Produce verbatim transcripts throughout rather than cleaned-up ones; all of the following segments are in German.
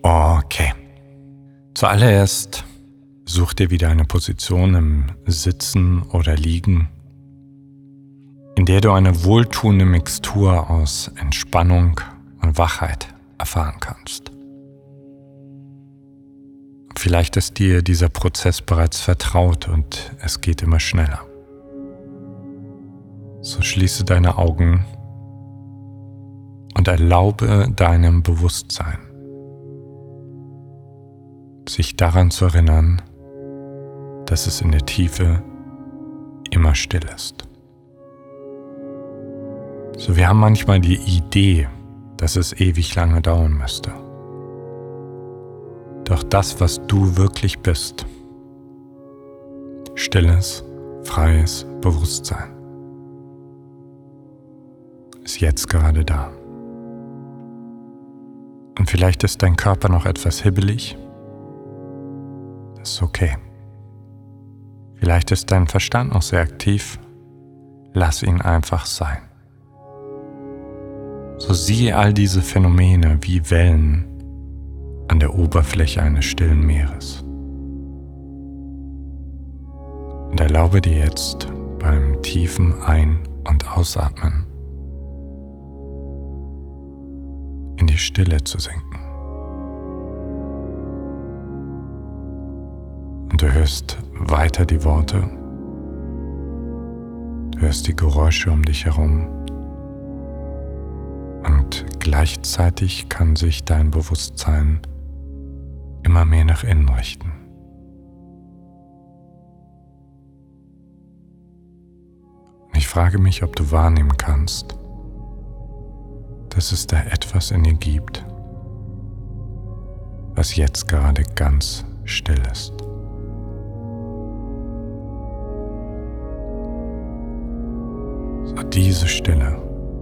Okay. Zuallererst such dir wieder eine Position im Sitzen oder Liegen, in der du eine wohltuende Mixtur aus Entspannung und Wachheit erfahren kannst. Vielleicht ist dir dieser Prozess bereits vertraut und es geht immer schneller. So schließe deine Augen und erlaube deinem Bewusstsein, sich daran zu erinnern, dass es in der Tiefe immer still ist. So, wir haben manchmal die Idee, dass es ewig lange dauern müsste. Doch das, was du wirklich bist, stilles, freies Bewusstsein, ist jetzt gerade da. Und vielleicht ist dein Körper noch etwas hibbelig. Das ist okay. Vielleicht ist dein Verstand noch sehr aktiv. Lass ihn einfach sein. So siehe all diese Phänomene wie Wellen an der Oberfläche eines stillen Meeres. Und erlaube dir jetzt beim tiefen Ein- und Ausatmen in die Stille zu sinken. Und du hörst weiter die Worte, du hörst die Geräusche um dich herum und gleichzeitig kann sich dein Bewusstsein immer mehr nach innen richten. Und ich frage mich, ob du wahrnehmen kannst, dass es da etwas in dir gibt, was jetzt gerade ganz still ist. So, diese Stille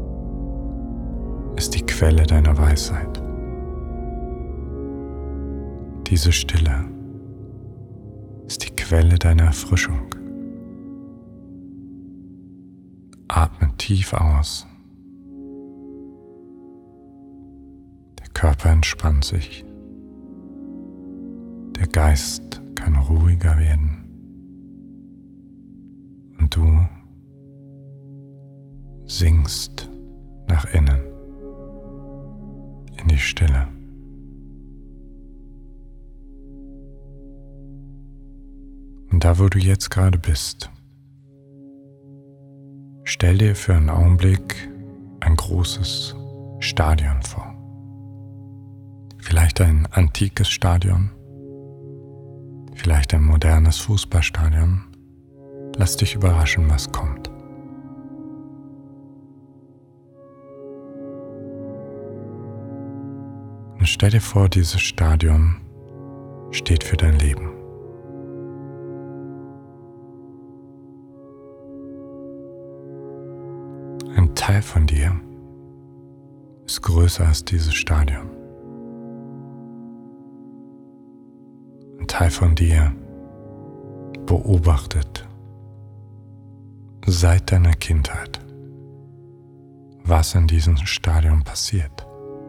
ist die Quelle deiner Weisheit. Diese Stille ist die Quelle deiner Erfrischung. Atme tief aus. Der Körper entspannt sich. Der Geist kann ruhiger werden. Und du sinkst nach innen in die Stille. Und da, wo du jetzt gerade bist, stell dir für einen Augenblick ein großes Stadion vor. Vielleicht ein antikes Stadion, vielleicht ein modernes Fußballstadion. Lass dich überraschen, was kommt. Und stell dir vor, dieses Stadion steht für dein Leben. Ein Teil von dir ist größer als dieses Stadion. Ein Teil von dir beobachtet seit deiner Kindheit, was in diesem Stadion passiert.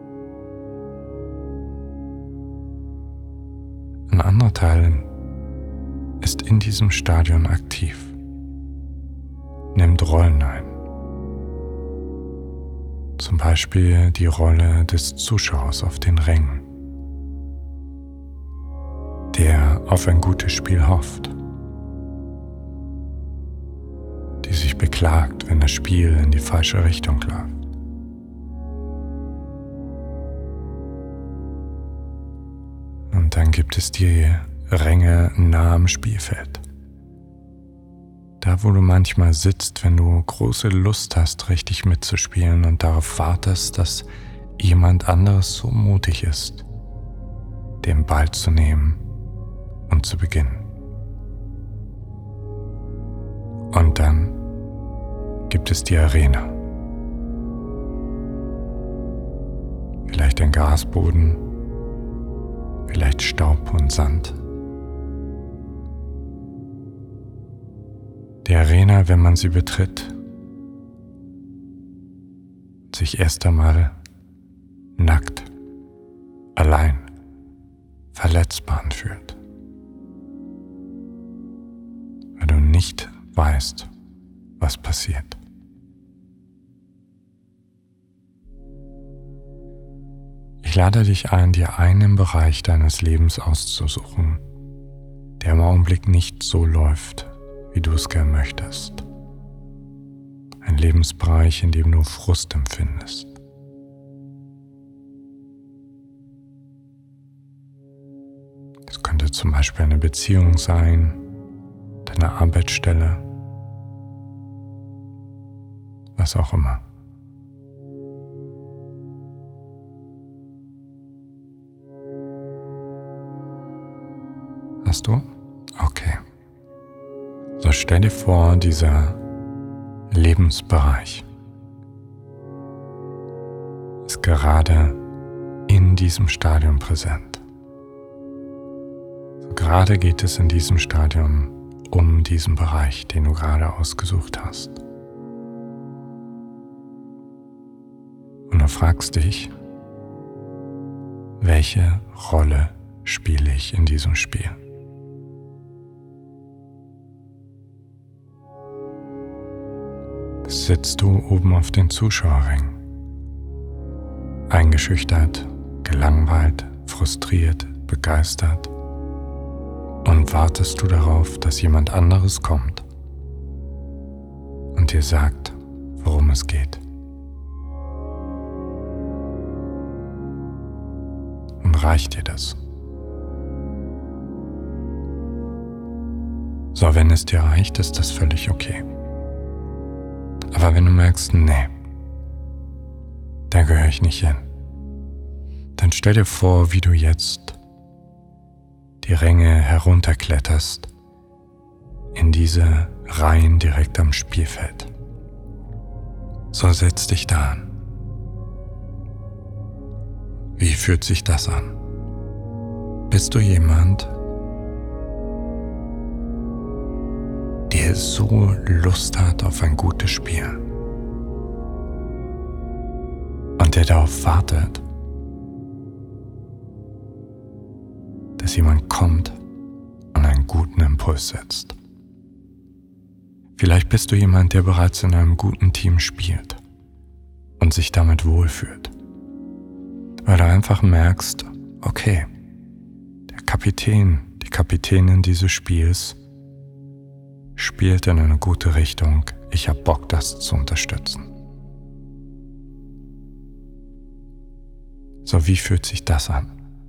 Ein anderer Teil ist in diesem Stadion aktiv, nimmt Rollen ein. Zum Beispiel die Rolle des Zuschauers auf den Rängen, der auf ein gutes Spiel hofft, die sich beklagt, wenn das Spiel in die falsche Richtung läuft. Und dann gibt es die Ränge nah am Spielfeld. Da, wo du manchmal sitzt, wenn du große Lust hast, richtig mitzuspielen und darauf wartest, dass jemand anderes so mutig ist, den Ball zu nehmen und zu beginnen. Und dann gibt es die Arena. Vielleicht ein Grasboden, vielleicht Staub und Sand. Die Arena, wenn man sie betritt, sich erst einmal nackt, allein verletzbar anfühlt, weil du nicht weißt, was passiert. Ich lade dich ein, dir einen Bereich deines Lebens auszusuchen, der im Augenblick nicht so läuft, wie du es gern möchtest. Ein Lebensbereich, in dem du Frust empfindest. Es könnte zum Beispiel eine Beziehung sein, deine Arbeitsstelle, was auch immer. Hast du? Okay. So, stell dir vor, dieser Lebensbereich ist gerade in diesem Stadium präsent. So, gerade geht es in diesem Stadium um diesen Bereich, den du gerade ausgesucht hast. Und du fragst dich, welche Rolle spiele ich in diesem Spiel? Sitzt du oben auf den Zuschauerrängen, eingeschüchtert, gelangweilt, frustriert, begeistert, und wartest du darauf, dass jemand anderes kommt und dir sagt, worum es geht? Und reicht dir das? So, wenn es dir reicht, ist das völlig okay. Aber wenn du merkst, nee, da gehöre ich nicht hin, dann stell dir vor, wie du jetzt die Ränge herunterkletterst in diese Reihen direkt am Spielfeld. So, setz dich da an. Wie fühlt sich das an? Bist du jemand, der so Lust hat auf ein gutes Spiel und der darauf wartet, dass jemand kommt und einen guten Impuls setzt? Vielleicht bist du jemand, der bereits in einem guten Team spielt und sich damit wohlfühlt, weil du einfach merkst, okay, der Kapitän, die Kapitänin dieses Spiels spielt in eine gute Richtung. Ich habe Bock, das zu unterstützen. So, wie fühlt sich das an?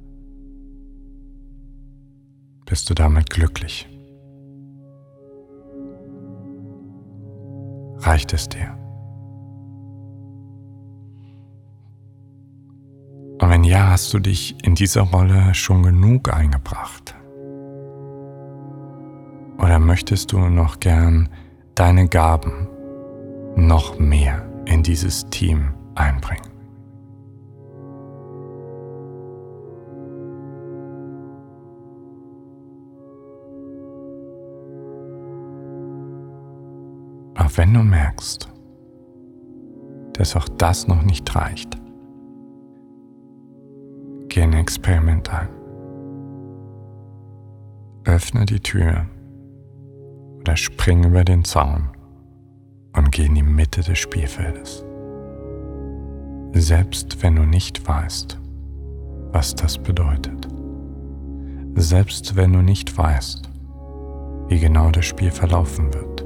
Bist du damit glücklich? Reicht es dir? Und wenn ja, hast du dich in dieser Rolle schon genug eingebracht? Oder möchtest du noch gern deine Gaben noch mehr in dieses Team einbringen? Auch wenn du merkst, dass auch das noch nicht reicht, geh ein Experiment ein. Öffne die Tür oder spring über den Zaun und geh in die Mitte des Spielfeldes. Selbst wenn du nicht weißt, was das bedeutet. Selbst wenn du nicht weißt, wie genau das Spiel verlaufen wird.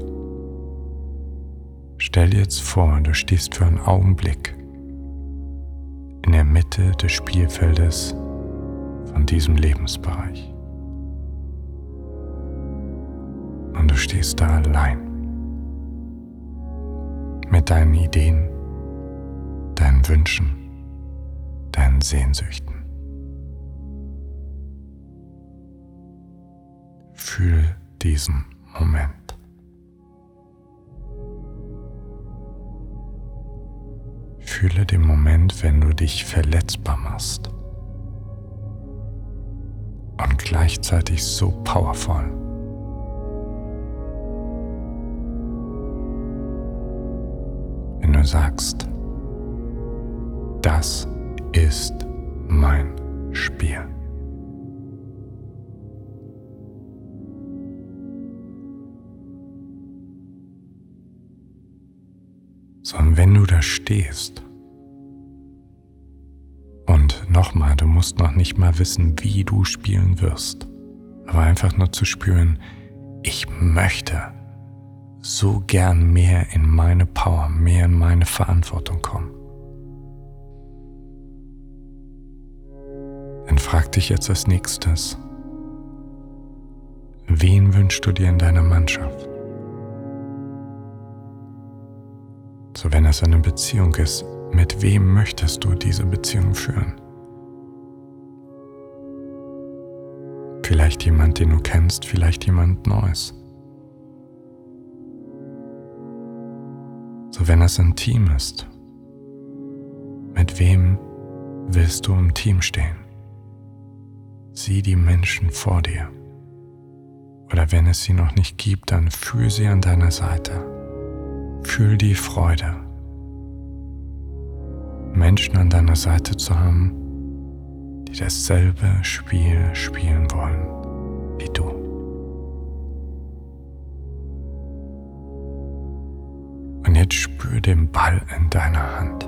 Stell dir jetzt vor, du stehst für einen Augenblick in der Mitte des Spielfeldes von diesem Lebensbereich. Und du stehst da allein mit deinen Ideen, deinen Wünschen, deinen Sehnsüchten. Fühl diesen Moment. Fühle den Moment, wenn du dich verletzbar machst und gleichzeitig so powerful. Wenn du sagst, das ist mein Spiel. sondern wenn du da stehst und nochmal, du musst noch nicht mal wissen, wie du spielen wirst, aber einfach nur zu spüren, ich möchte so gern mehr in meine Power, mehr in meine Verantwortung kommen. Dann frag dich jetzt als nächstes, wen wünschst du dir in deiner Mannschaft? So, wenn es eine Beziehung ist, mit wem möchtest du diese Beziehung führen? Vielleicht jemand, den du kennst, vielleicht jemand Neues. So, wenn es ein Team ist, mit wem willst du im Team stehen? Sieh die Menschen vor dir. Oder wenn es sie noch nicht gibt, dann fühl sie an deiner Seite. Fühl die Freude, Menschen an deiner Seite zu haben, die dasselbe Spiel spielen wollen wie du. Und jetzt spür den Ball in deiner Hand.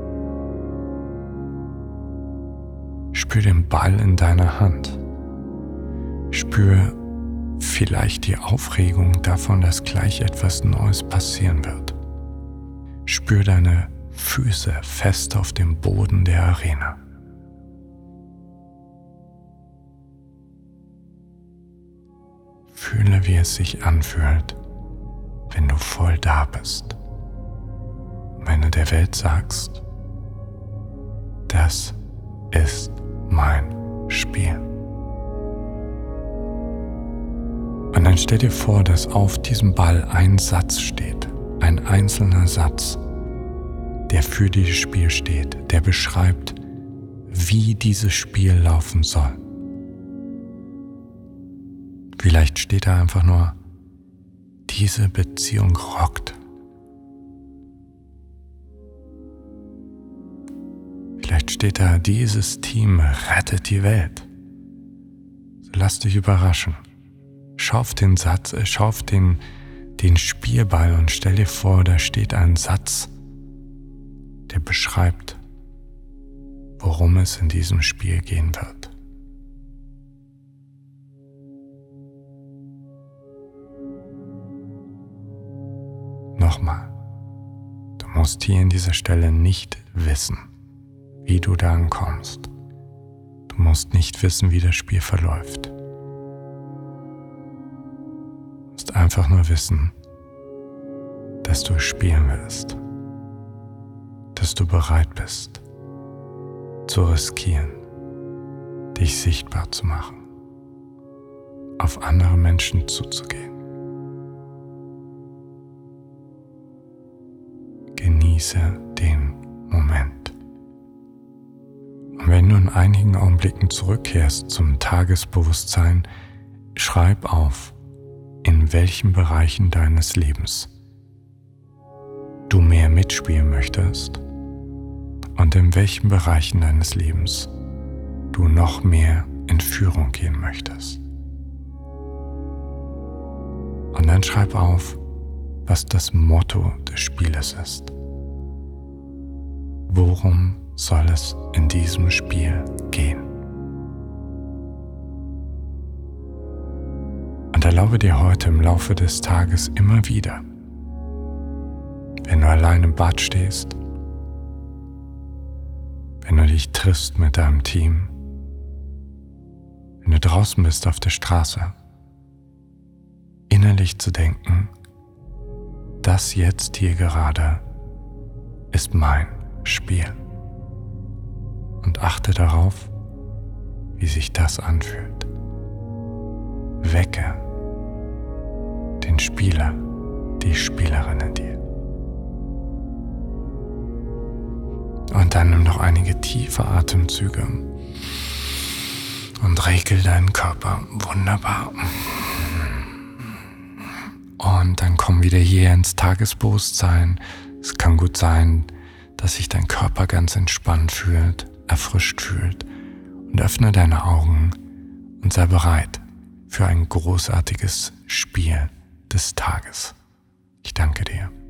Spür den Ball in deiner Hand. Spür vielleicht die Aufregung davon, dass gleich etwas Neues passieren wird. Spür deine Füße fest auf dem Boden der Arena. Fühle, wie es sich anfühlt, wenn du voll da bist. Und wenn du der Welt sagst, das ist mein Spiel. Und dann stell dir vor, dass auf diesem Ball ein Satz steht, ein einzelner Satz, der für dieses Spiel steht, der beschreibt, wie dieses Spiel laufen soll. Vielleicht steht da einfach nur, diese Beziehung rockt. Vielleicht steht da, dieses Team rettet die Welt. So lass dich überraschen. Schau auf den Satz, äh, schau auf den, den Spielball und stell dir vor, da steht ein Satz, der beschreibt, worum es in diesem Spiel gehen wird. Nochmal, du musst hier an dieser Stelle nicht wissen, wie du da ankommst. Du musst nicht wissen, wie das Spiel verläuft. Du musst einfach nur wissen, dass du spielen willst, dass du bereit bist, zu riskieren, dich sichtbar zu machen, auf andere Menschen zuzugehen. Genieße den Moment. Und wenn du in einigen Augenblicken zurückkehrst zum Tagesbewusstsein, schreib auf, in welchen Bereichen deines Lebens du mehr mitspielen möchtest und in welchen Bereichen deines Lebens du noch mehr in Führung gehen möchtest. Und dann schreib auf, was das Motto des Spieles ist. Worum soll es in diesem Spiel gehen? Und erlaube dir heute im Laufe des Tages immer wieder, wenn du allein im Bad stehst, wenn du dich triffst mit deinem Team, wenn du draußen bist auf der Straße, innerlich zu denken, das jetzt hier gerade ist mein Spiel. Und achte darauf, wie sich das anfühlt. Wecke den Spieler, die Spielerin in dir. Und dann nimm noch einige tiefe Atemzüge und regel deinen Körper. Wunderbar. Und dann komm wieder hier ins Tagesbewusstsein. Es kann gut sein, dass sich dein Körper ganz entspannt fühlt, erfrischt fühlt. Und öffne deine Augen und sei bereit für ein großartiges Spiel des Tages. Ich danke dir.